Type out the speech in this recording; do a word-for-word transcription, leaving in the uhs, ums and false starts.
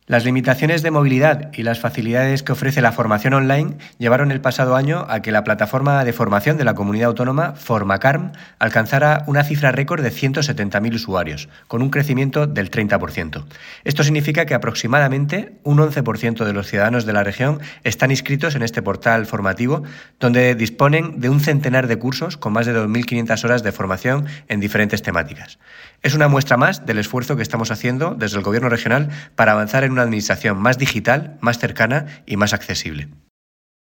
Las limitaciones de movilidad y las facilidades que ofrece la formación online llevaron el pasado año a que la plataforma de formación de la comunidad autónoma Formacarm alcanzara una cifra récord de ciento setenta mil usuarios, con un crecimiento del treinta por ciento. Esto significa que aproximadamente un once por ciento de los ciudadanos de la región están inscritos en este portal formativo, donde disponen de un centenar de cursos con más de dos mil quinientas horas de formación en diferentes temáticas. Es una muestra más del esfuerzo que estamos haciendo desde el Gobierno regional para avanzar en una administración más digital, más cercana y más accesible.